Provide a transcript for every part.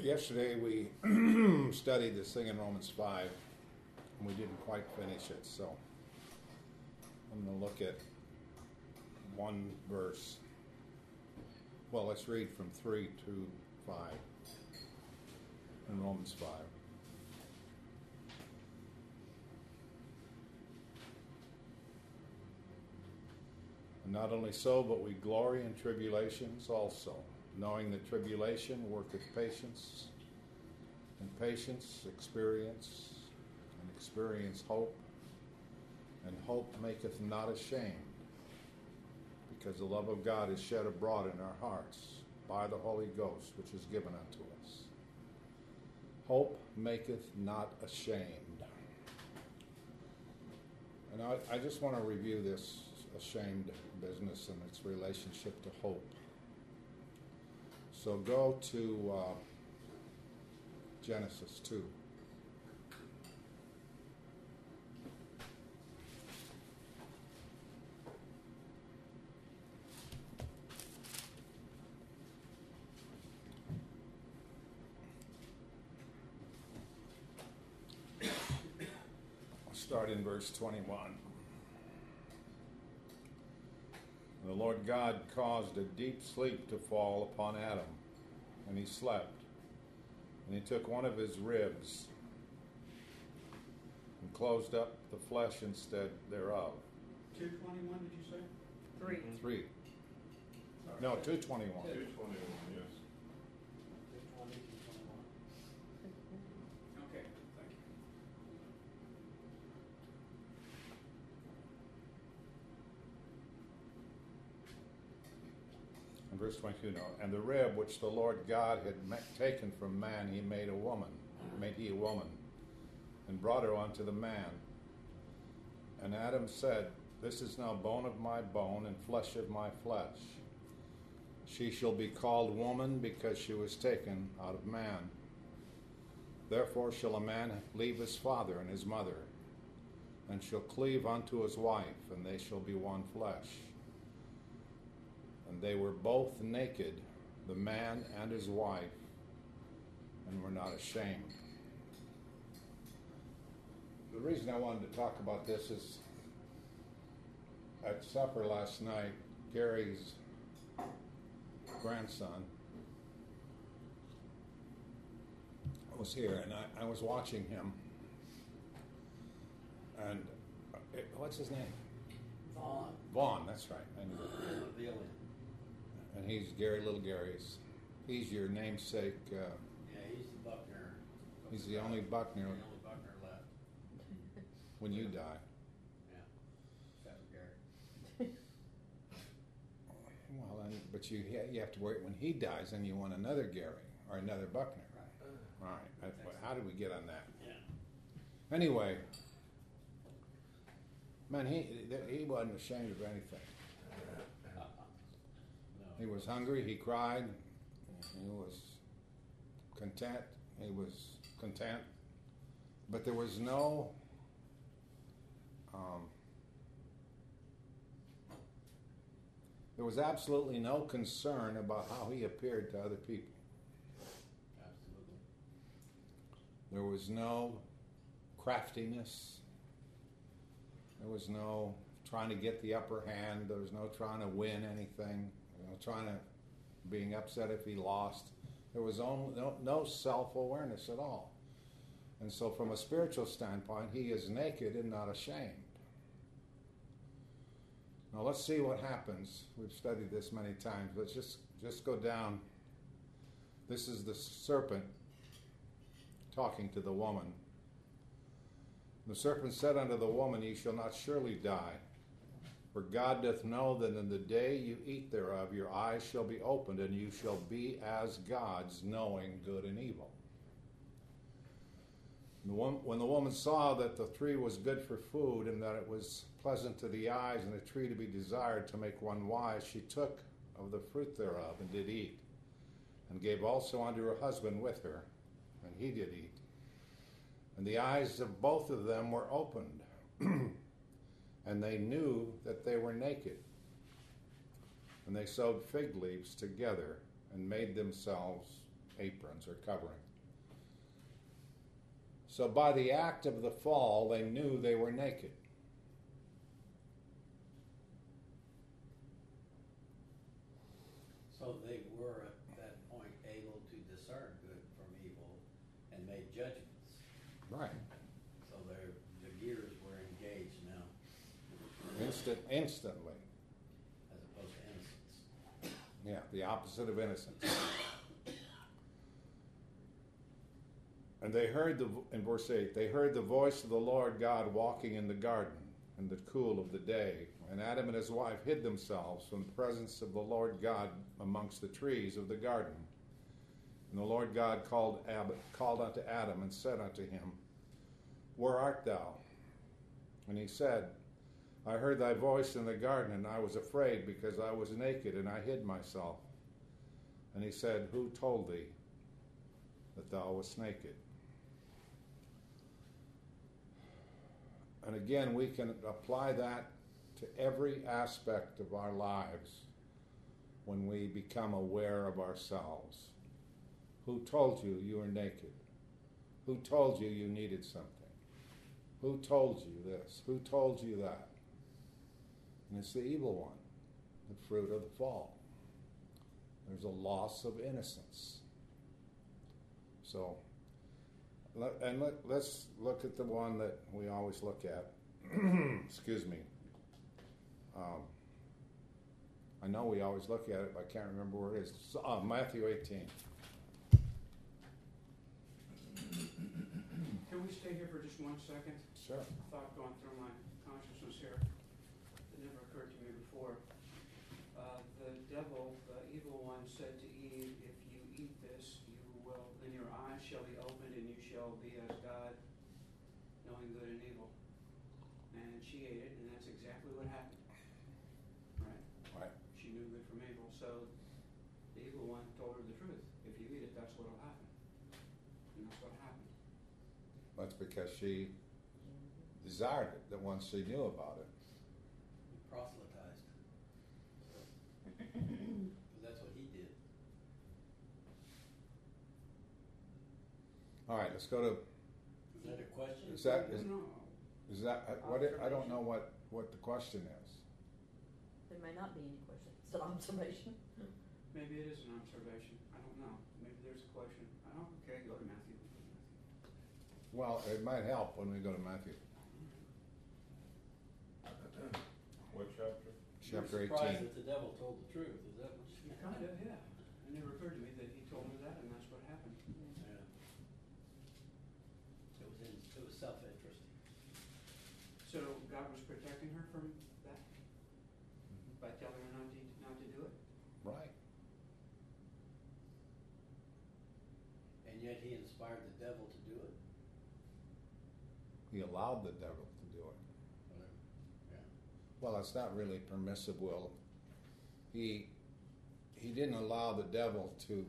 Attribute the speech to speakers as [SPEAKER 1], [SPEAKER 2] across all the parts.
[SPEAKER 1] Yesterday we studied this thing in Romans 5, and we didn't quite finish it, so I'm going to look at one verse. Well, let's read from 3 to 5 in Romans 5. And not only so, but we glory in tribulations also, knowing that tribulation worketh patience, and patience experience, and experience hope, and hope maketh not ashamed, because the love of God is shed abroad in our hearts by the Holy Ghost, which is given unto us. Hope maketh not ashamed. And I just want to review this ashamed business and its relationship to hope. So go to Genesis 2. I'll start in verse 21. And the Lord God caused a deep sleep to fall upon Adam, and he slept. And he took one of his ribs and closed up the flesh instead thereof.
[SPEAKER 2] 2:21, did you say?
[SPEAKER 3] 3.
[SPEAKER 1] 3. No, 2:21.
[SPEAKER 4] 2:21, yes.
[SPEAKER 2] 2:20, 2:21. Okay, thank you.
[SPEAKER 1] And verse 22, no. And the rib which the Lord God had taken from man, he made a woman, and brought her unto the man. And Adam said, This is now bone of my bone and flesh of my flesh. She shall be called woman, because she was taken out of man. Therefore shall a man leave his father and his mother, and shall cleave unto his wife, and they shall be one flesh. And they were both naked, the man and his wife, and were not ashamed. The reason I wanted to talk about this is at supper last night, Gary's grandson was here, and I was watching him. And what's his name?
[SPEAKER 2] Vaughn.
[SPEAKER 1] Vaughn, that's right. I knew that.
[SPEAKER 2] The alien.
[SPEAKER 1] And he's Gary Gary's. He's your namesake.
[SPEAKER 2] Yeah, he's the Buckner.
[SPEAKER 1] He's the only Buckner
[SPEAKER 2] The only Buckner left.
[SPEAKER 1] when you die.
[SPEAKER 2] Yeah. Except for Gary.
[SPEAKER 1] Well, but you have to wait when he dies, and you want another Gary or another Buckner.
[SPEAKER 2] Right.
[SPEAKER 1] Right. How did we get on that?
[SPEAKER 2] Yeah.
[SPEAKER 1] Anyway, man, he wasn't ashamed of anything.
[SPEAKER 2] No.
[SPEAKER 1] He was hungry. He cried. He was content. He was content. But there was no there was absolutely no concern about how he appeared to other people.
[SPEAKER 2] Absolutely.
[SPEAKER 1] There was no craftiness. There was no trying to get the upper hand. There was no trying to win anything. Being upset if he lost. There was no self-awareness at all. And so from a spiritual standpoint, he is naked and not ashamed. Now let's see what happens. We've studied this many times. Let's just go down. This is the serpent talking to the woman. The serpent said unto the woman, Ye shall not surely die. For God doth know that in the day you eat thereof, your eyes shall be opened, and you shall be as gods, knowing good and evil. When the woman saw that the tree was good for food, and that it was pleasant to the eyes, and a tree to be desired to make one wise, she took of the fruit thereof, and did eat, and gave also unto her husband with her, and he did eat. And the eyes of both of them were opened, and they knew that they were naked. And they sewed fig leaves together and made themselves aprons or covering. So by the act of the fall, they knew they were naked.
[SPEAKER 2] So they were at that point able to discern good from evil and make judgments.
[SPEAKER 1] Right.
[SPEAKER 2] So the gears were engaged now,
[SPEAKER 1] Instantly.
[SPEAKER 2] as opposed to innocence.
[SPEAKER 1] Yeah, the opposite of innocence. And they heard in verse 8, they heard the voice of the Lord God walking in the garden in the cool of the day. And Adam and his wife hid themselves from the presence of the Lord God amongst the trees of the garden. And the Lord God called unto Adam and said unto him, Where art thou? And he said, I heard thy voice in the garden, and I was afraid, because I was naked, and I hid myself. And he said, Who told thee that thou wast naked? And again, we can apply that to every aspect of our lives when we become aware of ourselves. Who told you you were naked? Who told you you needed something? Who told you this? Who told you that? And it's the evil one, the fruit of the fall. There's a loss of innocence. So, let's look at the one that we always look at. Excuse me. I know we always look at it, but I can't remember where it is. Matthew 18.
[SPEAKER 3] Can we stay here for just 1 second?
[SPEAKER 1] Sure.
[SPEAKER 3] A thought going through my consciousness here that never occurred to me before. The devil, the evil one, said to Eve, if you eat this, then your eyes shall be opened and you shall be as God, knowing good and evil. And she ate it, and that's exactly what happened. Right?
[SPEAKER 1] Right.
[SPEAKER 3] She knew good from evil. So the evil one told her the truth. If you eat it, that's what will happen. And that's what happened.
[SPEAKER 1] That's because she desired it, that once she knew about it.
[SPEAKER 2] Proselytized. Because that's what he did.
[SPEAKER 1] All right, let's go to.
[SPEAKER 2] Is that a question?
[SPEAKER 1] Is that
[SPEAKER 3] No.
[SPEAKER 1] what? I don't know what the question is.
[SPEAKER 4] There may not be any question. It's an observation.
[SPEAKER 3] Maybe it is an observation. I don't know. Maybe there's a question. Okay, go to Matthew.
[SPEAKER 1] Well, it might help when we go to Matthew.
[SPEAKER 5] What chapter?
[SPEAKER 1] Chapter
[SPEAKER 2] You're surprised
[SPEAKER 1] 18.
[SPEAKER 2] that the devil told the truth. Is that what you
[SPEAKER 3] Kind of, yeah. It never occurred to me that he told me that, and that's what happened.
[SPEAKER 2] Yeah. It was self-interest.
[SPEAKER 3] So God was protecting her from that by telling her not to do it.
[SPEAKER 1] Right.
[SPEAKER 2] And yet he inspired the devil to do it.
[SPEAKER 1] He allowed the devil to do it.
[SPEAKER 2] Yeah.
[SPEAKER 1] Well, it's not really permissive will. He didn't allow the devil to.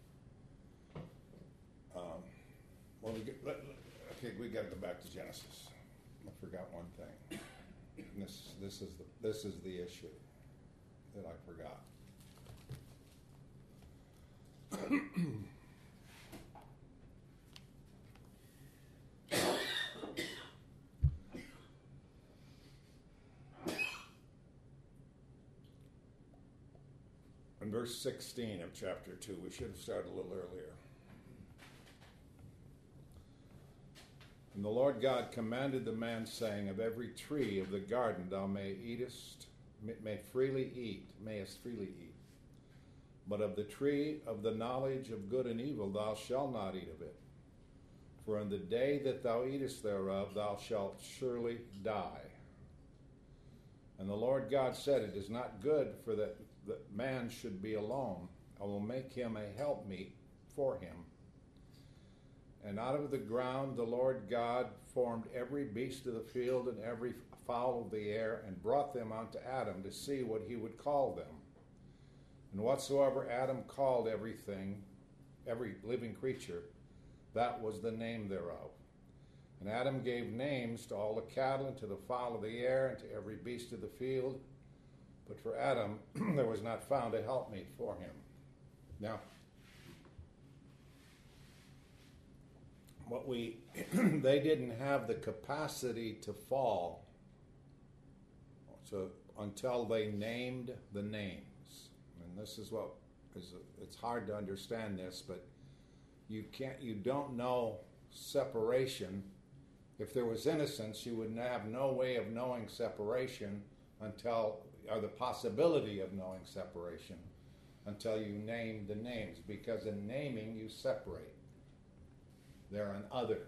[SPEAKER 1] We got to go back to Genesis. I forgot one thing. This is the issue that I forgot. In verse 16 of chapter 2, we should have started a little earlier. And the Lord God commanded the man, saying, Of every tree of the garden thou mayest freely eat. But of the tree of the knowledge of good and evil thou shalt not eat of it. For in the day that thou eatest thereof thou shalt surely die. And the Lord God said, It is not good for that man should be alone. I will make him a helpmeet for him. And out of the ground the Lord God formed every beast of the field and every fowl of the air, and brought them unto Adam to see what he would call them. And whatsoever Adam called every living creature, that was the name thereof. And Adam gave names to all the cattle, and to the fowl of the air, and to every beast of the field. But for Adam there was not found a helpmeet for him. Now, what we they didn't have the capacity to fall, so until they named the names. And this is what is, it's hard to understand this, but you don't know separation. If there was innocence, you would have no way of knowing separation or the possibility of knowing separation until you name the names, because in naming you separate. They're an other.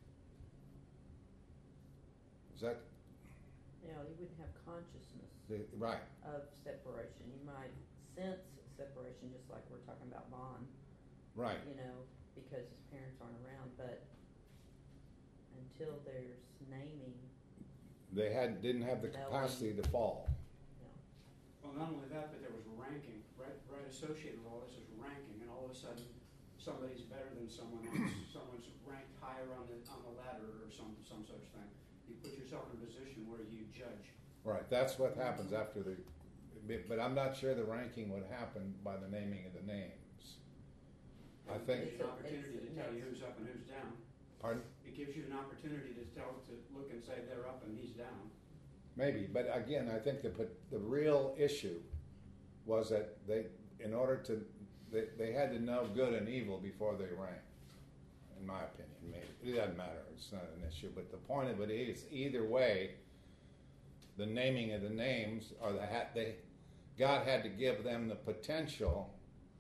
[SPEAKER 1] Is that
[SPEAKER 4] You know, you wouldn't have consciousness
[SPEAKER 1] right?
[SPEAKER 4] of separation. You might sense separation, just like we're talking about Bond,
[SPEAKER 1] Right.
[SPEAKER 4] you know, because his parents aren't around, but until there's naming,
[SPEAKER 1] They didn't have the capacity to fall.
[SPEAKER 4] you know.
[SPEAKER 3] Well, not only that, but there was ranking, right associated with all this is ranking, and all of a sudden, somebody's better than someone else, someone's ranked higher on the ladder or some such thing. You put yourself in a position where you judge.
[SPEAKER 1] Right. That's what happens after the. But I'm not sure the ranking would happen by the naming of the names. I
[SPEAKER 3] It
[SPEAKER 1] think.
[SPEAKER 3] gives you an opportunity to tell you who's up and who's down.
[SPEAKER 1] Pardon?
[SPEAKER 3] It gives you an opportunity to look and say they're up and he's down.
[SPEAKER 1] Maybe, but again, I think the real issue was that they had to know good and evil before they ranked. In my opinion, maybe it doesn't matter. It's not an issue. But the point of it is, either way, the naming of the names, or God had to give them the potential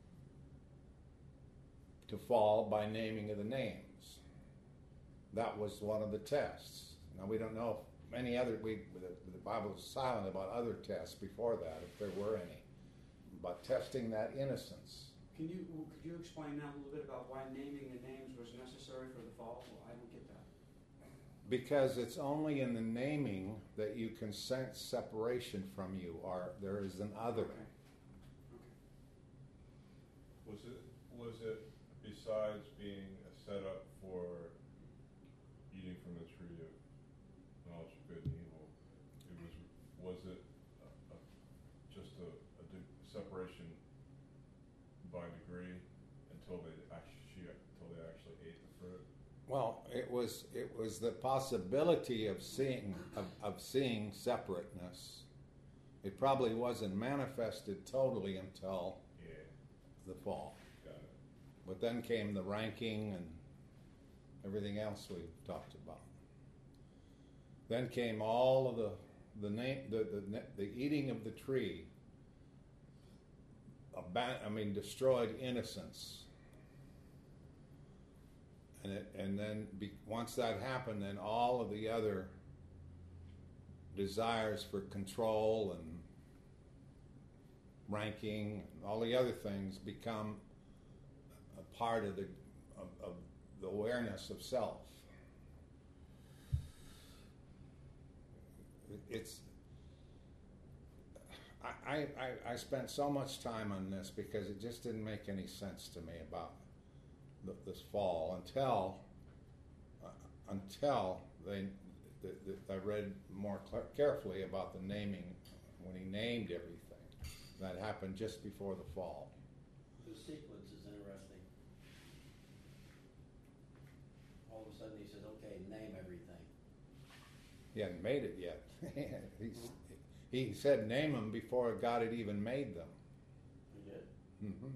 [SPEAKER 1] to fall by naming of the names. That was one of the tests. Now we don't know if any other. The Bible is silent about other tests before that, if there were any, but testing that innocence.
[SPEAKER 3] Could you explain now a little bit about why naming the names was necessary for the fall? Well, I don't get that.
[SPEAKER 1] Because it's only in the naming that you can sense separation from you, or there is an other.
[SPEAKER 3] Okay.
[SPEAKER 5] Was it besides being a setup for eating from the tree of knowledge of good and evil? Was it just a separation by degree until they actually ate the fruit?
[SPEAKER 1] Well, it was the possibility of seeing separateness. It probably wasn't manifested totally until the fall.
[SPEAKER 5] Got it.
[SPEAKER 1] But then came the ranking and everything else we've talked about. Then came all of the eating of the tree. Destroyed innocence. And then once that happened, then all of the other desires for control and ranking and all the other things become a part of the awareness of self. I spent so much time on this because it just didn't make any sense to me about this fall until I read more carefully about the naming when he named everything. That happened just before the fall.
[SPEAKER 2] The sequence is interesting. All of a sudden he says, okay, name everything.
[SPEAKER 1] He hadn't made it yet. He said name them before God had even made them.
[SPEAKER 2] He did?
[SPEAKER 1] Mm-hmm.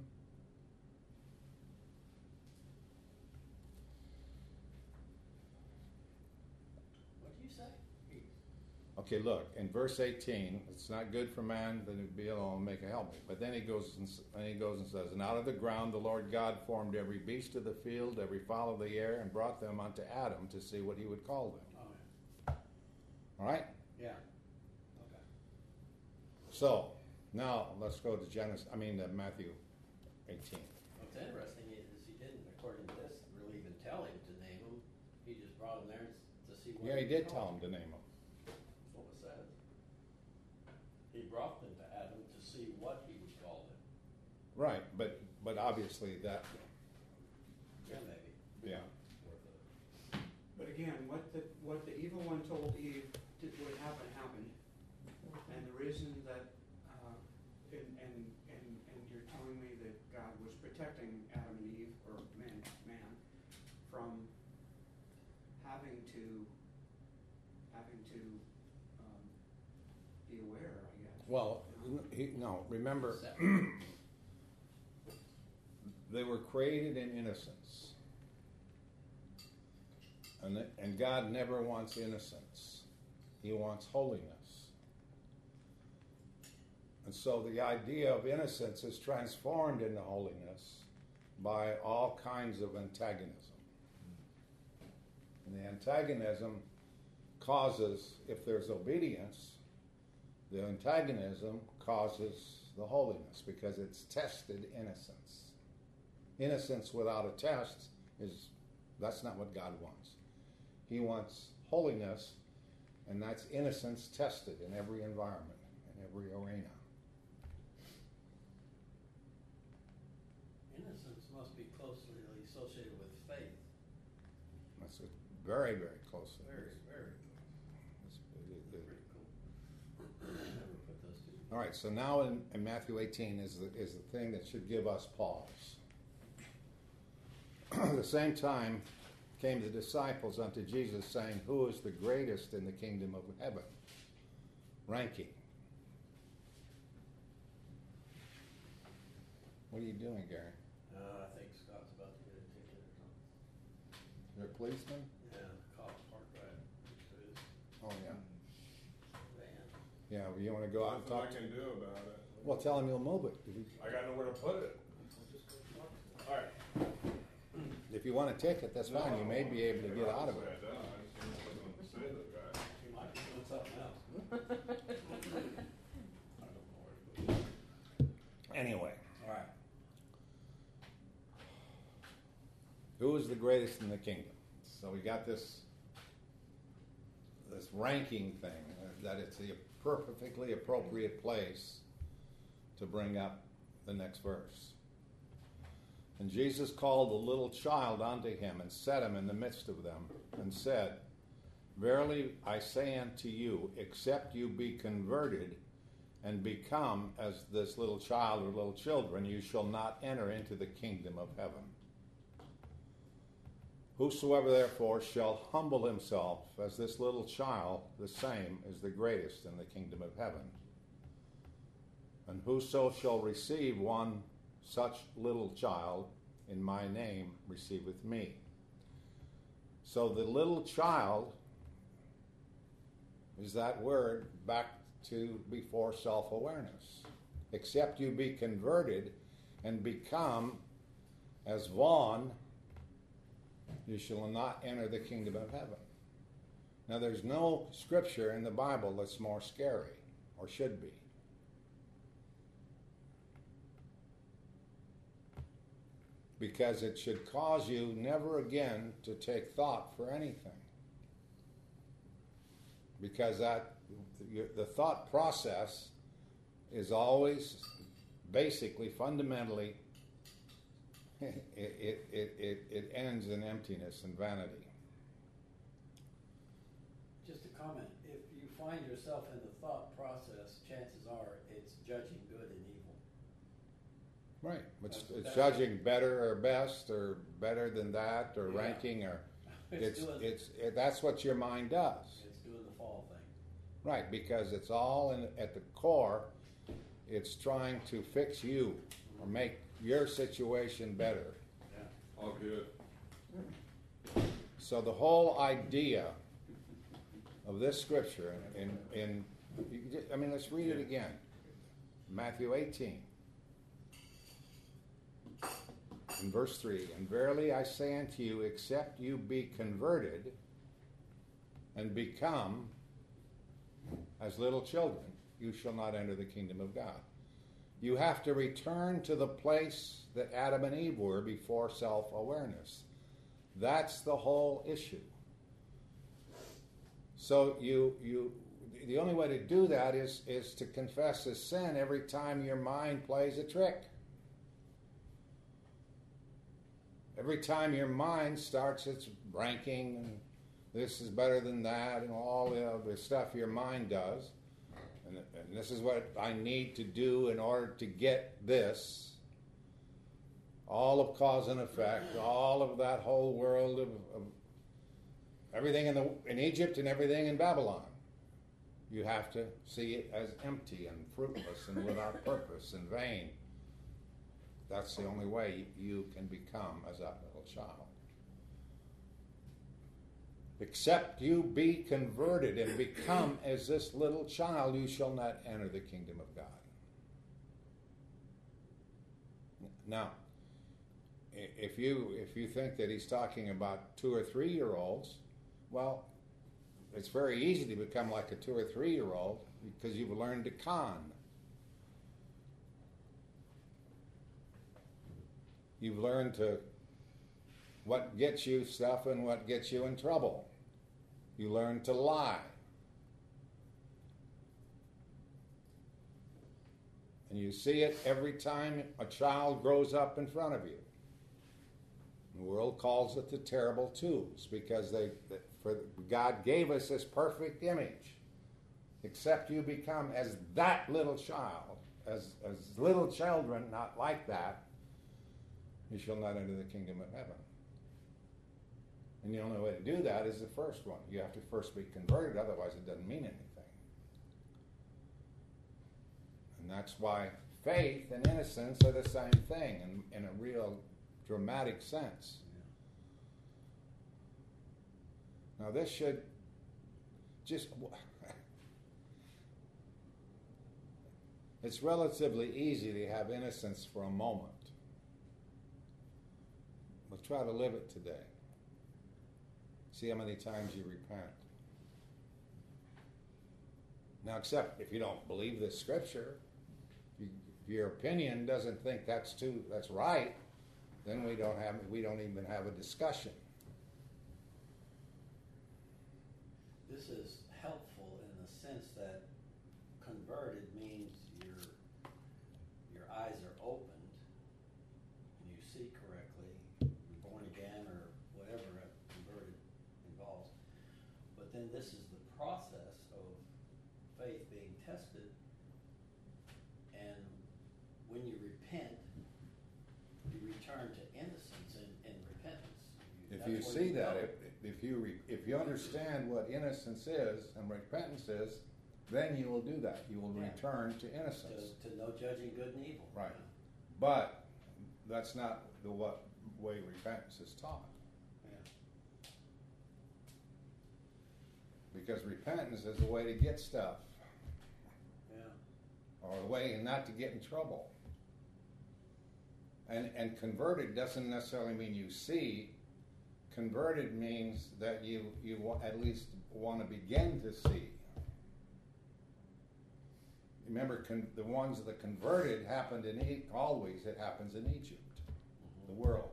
[SPEAKER 2] What do you say?
[SPEAKER 1] Okay, look, in verse 18, it's not good for man that he be alone and make a helpmate. But then he goes and says, and out of the ground the Lord God formed every beast of the field, every fowl of the air, and brought them unto Adam to see what he would call them.
[SPEAKER 2] Oh, yeah.
[SPEAKER 1] All right?
[SPEAKER 2] Yeah. Okay.
[SPEAKER 1] So, now let's go to Matthew 18.
[SPEAKER 2] What's interesting is he didn't, according to this, really even tell him to name them. He just brought him there to see what
[SPEAKER 1] Yeah, he
[SPEAKER 2] would
[SPEAKER 1] did
[SPEAKER 2] call
[SPEAKER 1] tell
[SPEAKER 2] them.
[SPEAKER 1] him to name them.
[SPEAKER 2] That's what it says. He brought them to Adam to see what he would call them.
[SPEAKER 1] Right, but obviously that,
[SPEAKER 2] Yeah, maybe.
[SPEAKER 1] yeah.
[SPEAKER 3] But again, what the evil one told Eve would happen happened, and the reason that and you're telling me that God was protecting Adam and Eve or man from
[SPEAKER 1] Well, remember,
[SPEAKER 2] Separate.
[SPEAKER 1] they were created in innocence. And God never wants innocence. He wants holiness. And so the idea of innocence is transformed into holiness by all kinds of antagonism. And the antagonism causes, if there's obedience, the antagonism causes the holiness because it's tested innocence. Innocence without a test that's not what God wants. He wants holiness, and that's innocence tested in every environment, in every arena.
[SPEAKER 2] Innocence must be closely associated with faith.
[SPEAKER 1] That's very, very close.
[SPEAKER 2] Very, very cool. Pretty cool. Never put those two.
[SPEAKER 1] All right, so now in Matthew 18 is the thing that should give us pause. At the same time came the disciples unto Jesus, saying, Who is the greatest in the kingdom of heaven? Ranking. What are you doing, Gary?
[SPEAKER 2] I think Scott's about to get a ticket or something.
[SPEAKER 1] You're a policeman?
[SPEAKER 2] Yeah, cop parked right next to his
[SPEAKER 1] Oh, yeah.
[SPEAKER 2] van.
[SPEAKER 1] Yeah, well, you want to go out and
[SPEAKER 5] Nothing I
[SPEAKER 1] talk to
[SPEAKER 5] can do about it.
[SPEAKER 1] Well, tell him you'll move it.
[SPEAKER 5] I got nowhere to put it. All right.
[SPEAKER 1] If you want a ticket, that's fine. You may be able to get out of it.
[SPEAKER 5] I just didn't say to the guy.
[SPEAKER 2] He might be doing something else.
[SPEAKER 5] I don't know where to put it.
[SPEAKER 1] Anyway,
[SPEAKER 2] All right.
[SPEAKER 1] who is the greatest in the kingdom? So we got this ranking thing, that it's the perfectly appropriate place to bring up the next verse. And Jesus called a little child unto him and set him in the midst of them and said, Verily I say unto you, except you be converted and become as this little child or little children, you shall not enter into the kingdom of heaven. Whosoever therefore shall humble himself as this little child, the same is the greatest in the kingdom of heaven. And whoso shall receive one such little child in my name receiveth me. So the little child is that word back to before self-awareness. Except you be converted and become as Vaughn, you shall not enter the kingdom of heaven. Now there's no scripture in the Bible that's more scary, or should be. Because it should cause you never again to take thought for anything. Because the thought process is always basically, fundamentally, it ends in emptiness and vanity.
[SPEAKER 2] Just a comment. If you find yourself in the thought process, chances are it's judging good and evil.
[SPEAKER 1] Right. It's
[SPEAKER 2] That's-
[SPEAKER 1] judging better or best or better than that or
[SPEAKER 2] Yeah.
[SPEAKER 1] ranking or
[SPEAKER 2] It's
[SPEAKER 1] that's what your mind does.
[SPEAKER 2] doing the fall thing.
[SPEAKER 1] Right, because it's all at the core, it's trying to fix you or make your situation better.
[SPEAKER 2] Yeah.
[SPEAKER 5] All good.
[SPEAKER 1] So the whole idea of this scripture, let's read it again. Matthew 18. In verse 3, And verily I say unto you, except you be converted and become as little children, you shall not enter the kingdom of God. You have to return to the place that Adam and Eve were before self-awareness. That's the whole issue. So the only way to do that is to confess a sin every time your mind plays a trick. Every time your mind starts its ranking, and this is better than that, and all the stuff your mind does, and this is what I need to do in order to get this, all of cause and effect, all of that whole world of everything in Egypt and everything in Babylon. You have to see it as empty and fruitless and without purpose and vain. That's the only way you can become as that little child. Except you be converted and become as this little child, you shall not enter the kingdom of God. Now, if you think that he's talking about 2 or 3 year olds, well, it's very easy to become like a 2 or 3 year old because you've learned to con. You've learned to what gets you stuff and what gets you in trouble. You learn to lie. And you see it every time a child grows up in front of you. The world calls it the terrible twos because God gave us this perfect image. Except you become as that little child, as little children, not like that, you shall not enter the kingdom of heaven. And the only way to do that is the first one. You have to first be converted, otherwise it doesn't mean anything. And that's why faith and innocence are the same thing in a real dramatic sense. Now this should just... It's relatively easy to have innocence for a moment. But try to live it today. See how many times you repent. Now, except if you don't believe this scripture, if your opinion doesn't think that's right, then we don't even have a discussion.
[SPEAKER 2] This is helpful in the sense that converted means your eyes are opened and you see correctly, you're born again or whatever converted involves. But then this is the process of faith being tested, and when you repent, you return to innocence in repentance.
[SPEAKER 1] If you see that, if you understand what innocence is and repentance is, then you will do that. You will return to innocence.
[SPEAKER 2] To no judging good and evil.
[SPEAKER 1] Right. But that's not the way repentance is taught.
[SPEAKER 2] Yeah.
[SPEAKER 1] Because repentance is a way to get stuff.
[SPEAKER 2] Yeah.
[SPEAKER 1] Or a way not to get in trouble. And converted doesn't necessarily mean you see. Converted means that you at least want to begin to see. Remember, the ones that converted happened always. It happens in Egypt, the world.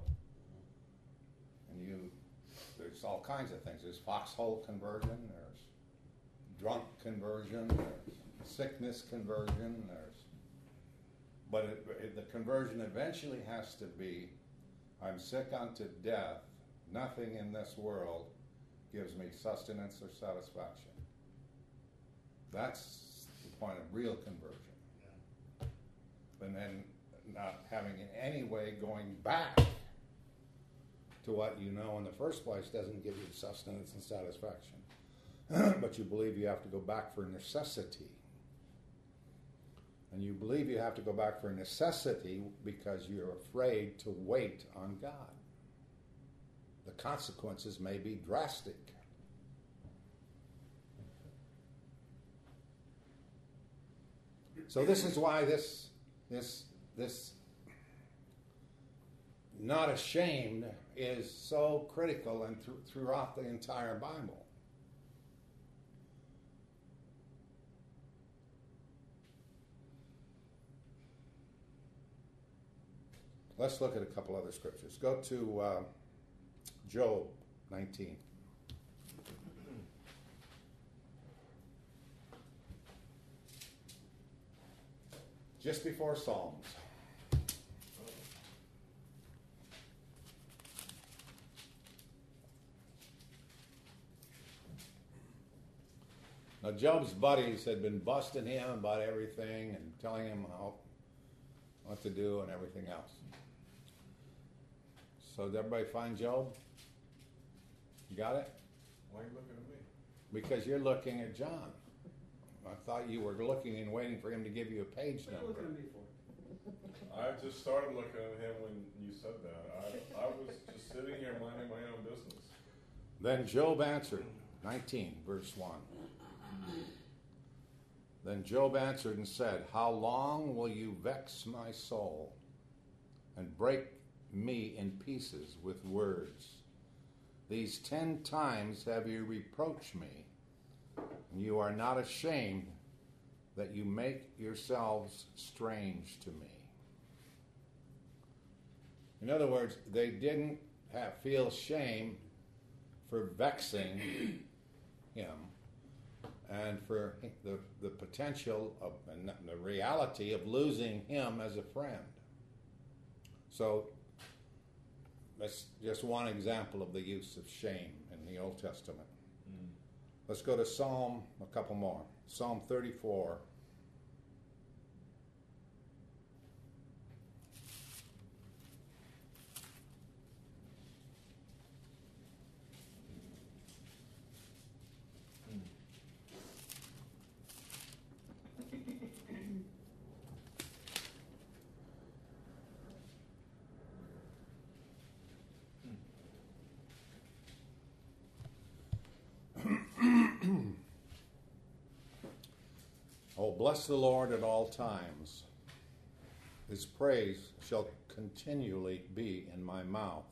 [SPEAKER 1] And there's all kinds of things. There's foxhole conversion. There's drunk conversion. There's sickness conversion. But the conversion eventually has to be, I'm sick unto death. Nothing in this world gives me sustenance or satisfaction. That's the point of real conversion. Yeah. And then not having in any way going back to what you know in the first place doesn't give you sustenance and satisfaction. But you believe you have to go back for necessity. And you believe you have to go back for necessity because you're afraid to wait on God. The consequences may be drastic. So this is why this not ashamed is so critical and throughout the entire Bible. Let's look at a couple other scriptures. Go to Job 19. Just before Psalms. Now Job's buddies had been busting him about everything and telling him what to do and everything else. So did everybody find Job? You got it?
[SPEAKER 5] Why are you looking at me?
[SPEAKER 1] Because you're looking at John. I thought you were looking and waiting for him to give you a page
[SPEAKER 3] What are you looking
[SPEAKER 1] number.
[SPEAKER 3] at me for?
[SPEAKER 5] I just started looking at him when you said that. I was just sitting here minding my own business.
[SPEAKER 1] Then Job answered, 19, verse 1. Then Job answered and said, how long will you vex my soul and break me in pieces with words? These 10 times have you reproached me, and you are not ashamed that you make yourselves strange to me. In other words, they didn't feel shame for vexing him and for the potential of and the reality of losing him as a friend. So that's just one example of the use of shame in the Old Testament. Let's go to Psalm, a couple more. Psalm 34. Oh, bless the Lord at all times. His praise shall continually be in my mouth.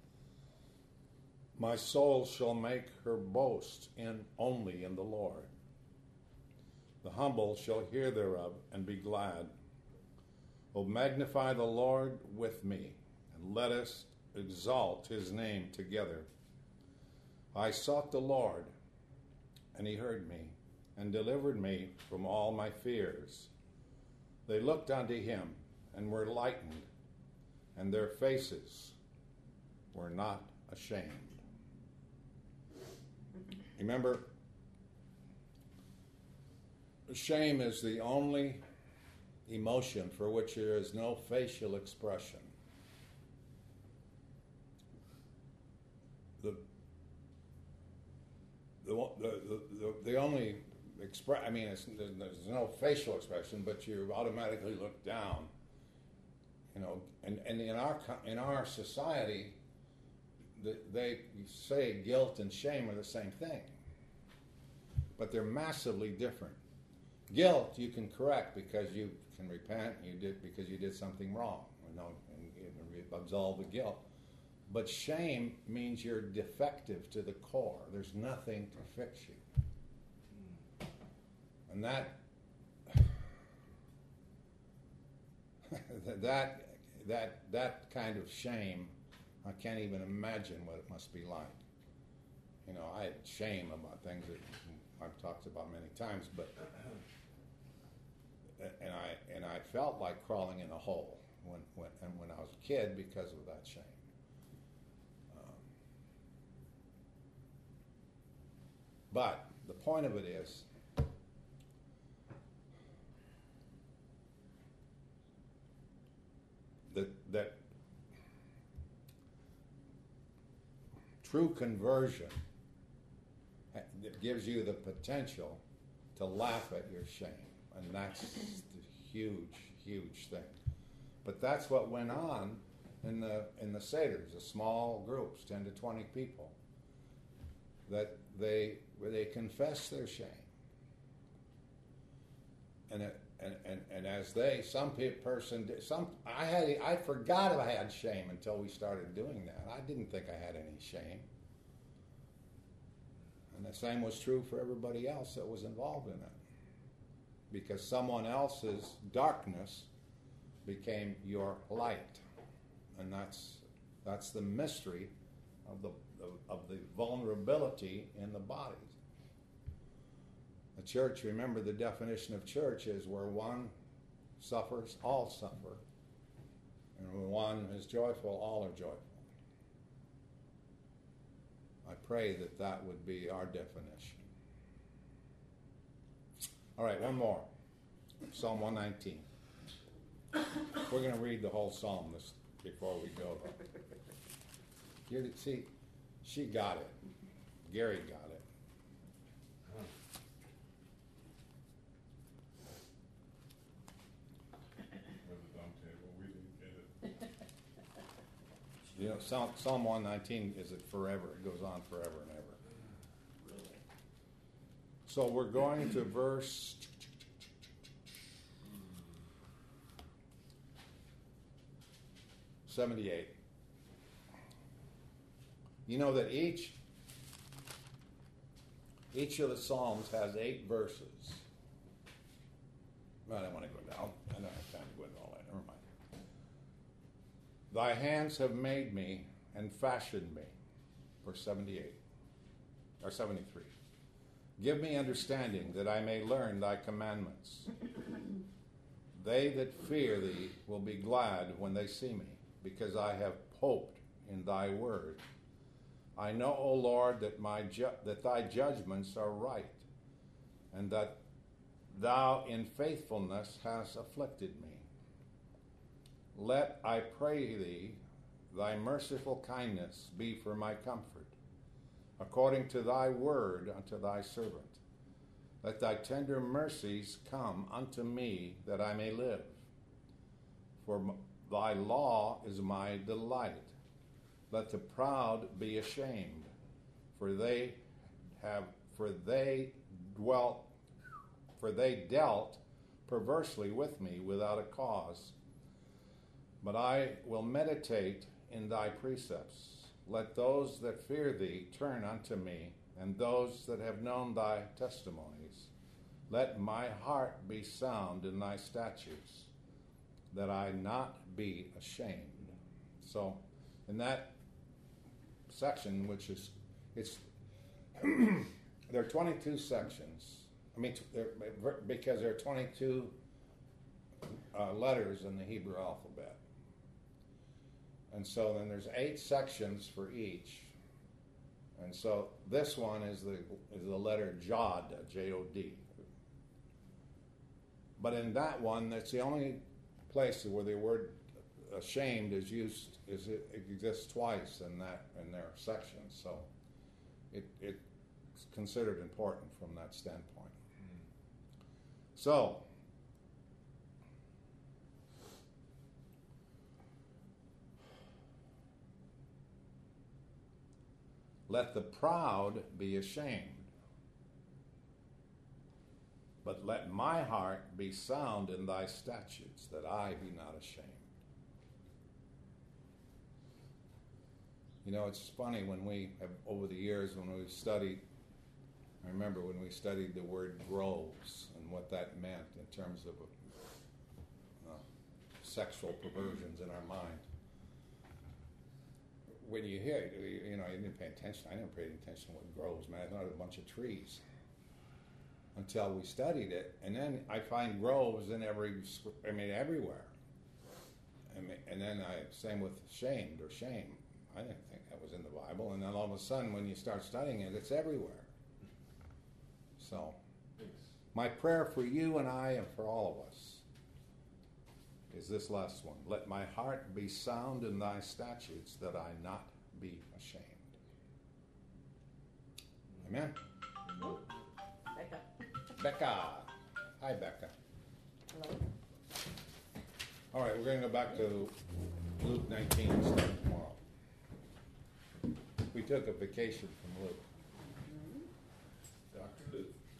[SPEAKER 1] My soul shall make her boast only in the Lord. The humble shall hear thereof and be glad. O magnify the Lord with me, and let us exalt his name together. I sought the Lord, and he heard me, and delivered me from all my fears. They looked unto him, and were lightened, and their faces were not ashamed. Remember, shame is the only emotion for which there is no facial expression. The only there's no facial expression, but you automatically look down. You know, and in our society, they say guilt and shame are the same thing, but they're massively different. Guilt you can correct because you can repent. Because you did something wrong, you know, and absolve the guilt. But shame means you're defective to the core. There's nothing to fix you. And that kind of shame, I can't even imagine what it must be like. You know, I had shame about things that I've talked about many times, but and I felt like crawling in a hole when I was a kid because of that shame. But the point of it is, that true conversion that gives you the potential to laugh at your shame, and that's the huge thing. But that's what went on in the Seders, the small groups, 10 to 20 people, that they confess their shame, and as I forgot I had shame until we started doing that. I didn't think I had any shame, and the same was true for everybody else that was involved in it, because someone else's darkness became your light, and that's the mystery of the vulnerability in the body. The church, remember, the definition of church is where one suffers, all suffer, and when one is joyful, all are joyful. I pray that would be our definition. All right, one more. Psalm 119. We're going to read the whole psalm before we go. See, she got it. Gary got it. You know, Psalm 119 is it forever. It goes on forever and ever.
[SPEAKER 2] Really?
[SPEAKER 1] So we're going to verse 78. You know that each of the Psalms has 8 verses. I don't want to go down. I don't have time to go into all that. Never mind. Thy hands have made me and fashioned me. Verse 78. Or 73. Give me understanding that I may learn thy commandments. They that fear thee will be glad when they see me, because I have hoped in thy word. I know, O Lord, that thy judgments are right, and that thou in faithfulness hast afflicted me. Let, I pray thee, thy merciful kindness be for my comfort, according to thy word unto thy servant. Let thy tender mercies come unto me, that I may live. For thy law is my delight. Let the proud be ashamed, for they dealt perversely with me without a cause. But I will meditate in thy precepts. Let those that fear thee turn unto me, and those that have known thy testimonies. Let my heart be sound in thy statutes, that I not be ashamed. So, in that section, which is, there are 22 sections. I mean, because there are 22 letters in the Hebrew alphabet. And so then there's 8 sections for each. And so this one is the letter Jod, J-O-D. But in that one, that's the only place where the word ashamed is used. It exists twice in their sections. So it's considered important from that standpoint. So let the proud be ashamed, but let my heart be sound in thy statutes, that I be not ashamed. You know, it's funny when we have, over the years, when we've studied, I remember when we studied the word groves and what that meant in terms of sexual perversions in our mind. When you hear it, you know, you didn't pay attention. I never paid attention to what groves meant. I thought it was a bunch of trees until we studied it. And then I find groves in everywhere. And then same with shamed or shame. I didn't think that was in the Bible. And then all of a sudden, when you start studying it, it's everywhere. So, my prayer for you and I and for all of us is this last one. Let my heart be sound in thy statutes, that I not be ashamed. Amen?
[SPEAKER 4] Becca.
[SPEAKER 1] Becca. Hi, Becca.
[SPEAKER 4] Hello.
[SPEAKER 1] All right, we're going to go back to Luke 19 and start tomorrow. We took a vacation from Luke.
[SPEAKER 5] Dr. Luke.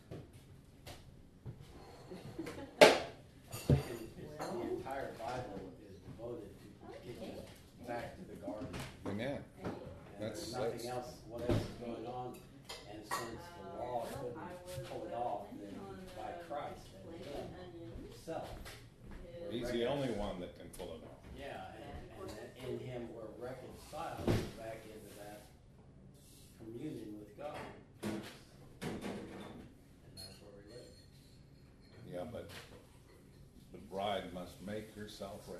[SPEAKER 2] The entire Bible is devoted to getting back to the garden.
[SPEAKER 1] Amen.
[SPEAKER 2] And there's nothing else, what else is going on, and since the law couldn't pull it off, then by Christ and himself.
[SPEAKER 1] He's the only one that can pull it off.
[SPEAKER 2] Yeah, and in him we're reconciled back into that communion with God. And that's where we live.
[SPEAKER 1] Yeah, but the bride must make herself ready.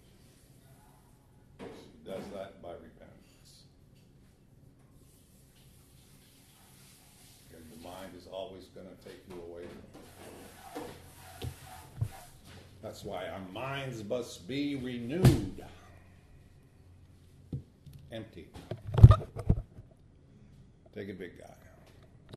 [SPEAKER 1] She does that by repentance. Because the mind is always going to take you away from it. That's why our minds must be renewed. Empty. Take a big guy.